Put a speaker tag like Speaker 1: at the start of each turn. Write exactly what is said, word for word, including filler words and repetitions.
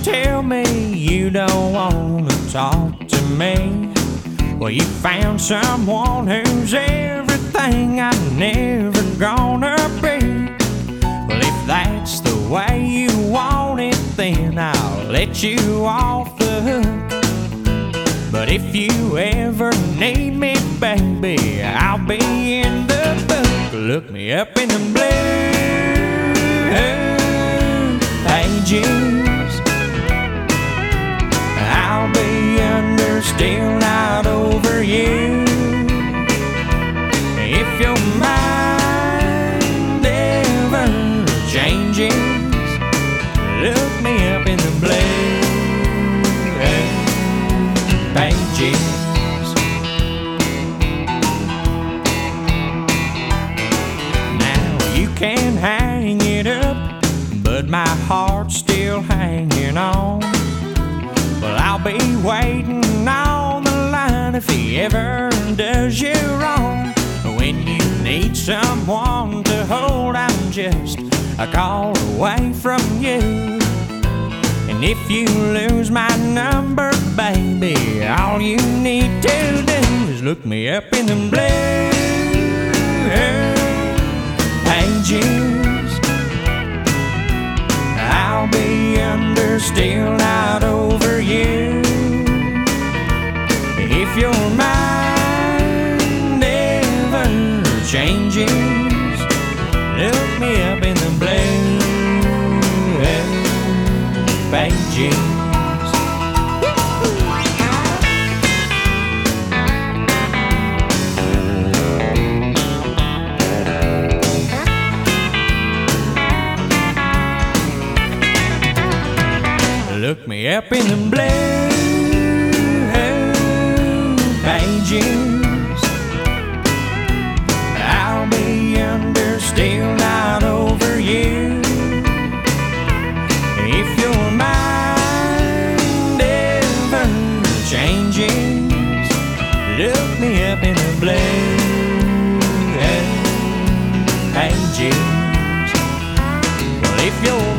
Speaker 1: tell me you don't want to talk to me. Well, you found someone who's everything I never gonna be. Well, if that's the way you want it, then I'll let you off the hook. But if you ever need me, baby, I'll be in the book. Look me up in the blue pages. I'll be under, still not over you. If your mind ever changes, look me up in the blue pages. Now you can hang it up, but my heart's still hanging on. Well, I'll be waiting on the line if he ever does you wrong. When you need someone to hold, I'm just a call away from you. And if you lose my number, baby, all you need to do is look me up in the blue pages. I'll be under, still not over you. If your mind ever changes, look me up in the blue pages. Look me up in the blue pages. I'll be under, still not over you. If your mind ever changes, look me up in the blue pages. Well, if your